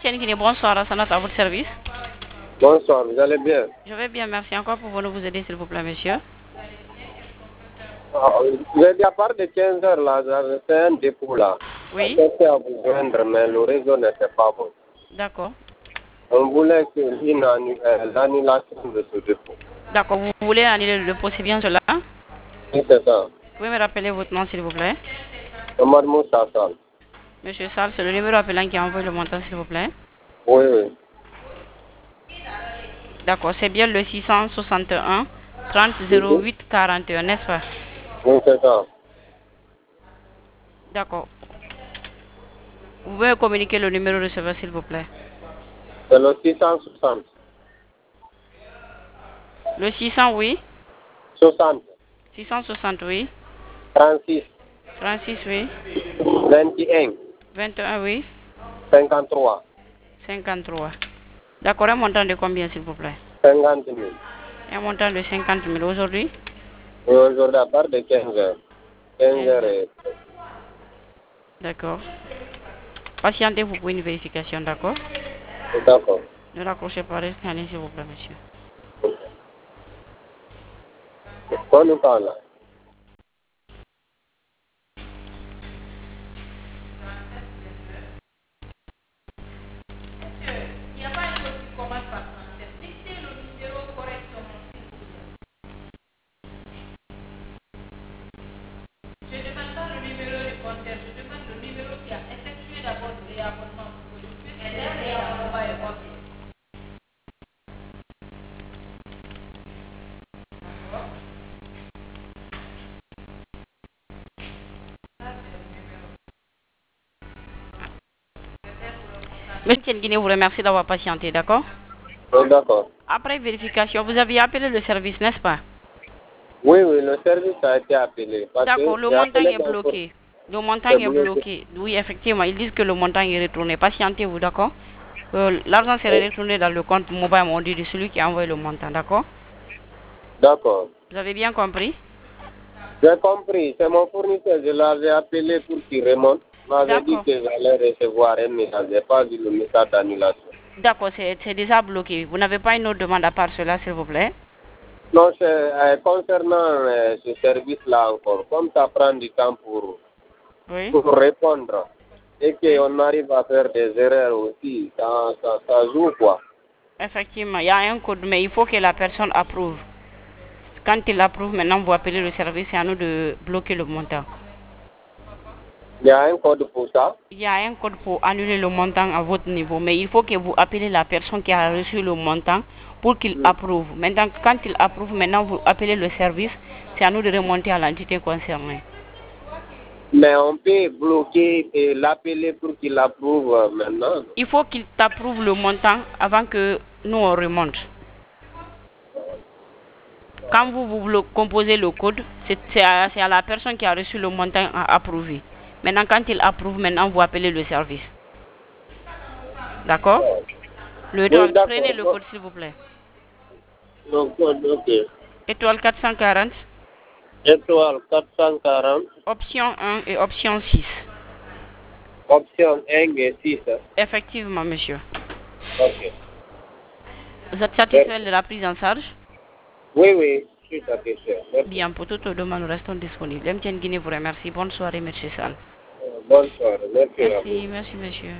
Guinée, bonsoir, Assanat, à votre service. Bonsoir, vous allez bien? Je vais bien, merci. Encore pour vous aider, s'il vous plaît, monsieur. J'ai dit à part de 15 heures là, j'avais fait un dépôt là. Oui. J'ai essayé à vous joindre, mais le réseau n'était pas bon. D'accord. On voulait l'annulation de ce dépôt. D'accord, vous voulez annuler le dépôt, c'est bien cela? Oui, c'est ça. Vous pouvez me rappeler votre nom, s'il vous plaît? Omar Moussa Sall. Monsieur Sall, c'est le numéro appelant qui a envoyé le montant, s'il vous plaît. Oui, oui. D'accord, c'est bien le 661 30 08 41, n'est-ce pas? Oui, c'est ça. D'accord. Vous pouvez communiquer le numéro de receveur, s'il vous plaît. C'est le 660. Le 600, oui. 60. 660, oui. 36. 36, oui. 21. 21, oui. 53. 53. D'accord, un montant de combien, s'il vous plaît? 50 000. Un montant de 50 000 aujourd'hui? Et aujourd'hui, à part de 15 heures. 15 heures et... D'accord. Patientez-vous pour une vérification, d'accord? D'accord. Ne raccrochez pas, restez en ligne, s'il vous plaît, monsieur. On nous parle là. Monsieur Guinée vous remercie d'avoir patienté, d'accord? Oui, d'accord. Après vérification, vous avez appelé le service, n'est-ce pas? Oui, oui, le service a été appelé. D'accord, le montant est bloqué. Le montant est bloqué. bloqué. Oui, effectivement, ils disent que le montant est retourné. Patientez-vous, d'accord? L'argent serait retourné dans le compte mobile mondial de celui qui a envoyé le montant, d'accord? D'accord. Vous avez bien compris? J'ai compris. C'est mon fournisseur. Je l'avais appelé pour qu'il remonte. Il m'avait dit que j'allais recevoir un message. Je n'ai pas vu le message d'annulation. D'accord, c'est déjà bloqué. Vous n'avez pas une autre demande à part cela, s'il vous plaît? Non, concernant ce service-là encore, comme ça prend du temps pour répondre et qu'on arrive à faire des erreurs aussi, ça joue quoi. Effectivement, il y a un code, mais il faut que la personne approuve. Quand il approuve, maintenant vous appelez le service, c'est à nous de bloquer le montant. Il y a un code pour ça? Il y a un code pour annuler le montant à votre niveau, mais il faut que vous appelez la personne qui a reçu le montant pour qu'il approuve. Maintenant, quand il approuve, maintenant vous appelez le service, c'est à nous de remonter à l'entité concernée. Mais on peut bloquer et l'appeler pour qu'il approuve maintenant. Il faut qu'il t'approuve le montant avant que nous on remonte. Quand vous composez le code, c'est à la personne qui a reçu le montant à approuver. Maintenant, quand il approuve, maintenant vous appelez le service. D'accord? Prenez le code, s'il vous plaît. Le code, ok. Étoile 440. Étoile 440. Option 1 et option 6. Option 1 et 6. Effectivement, monsieur. Ok. Vous êtes satisfait de la prise en charge? Oui, oui, je suis satisfait. Bien, pour toute demande, nous restons disponibles. MTN Guinée vous remercie. Bonne soirée, monsieur Sall. Bonsoir. Merci à vous. Merci, monsieur.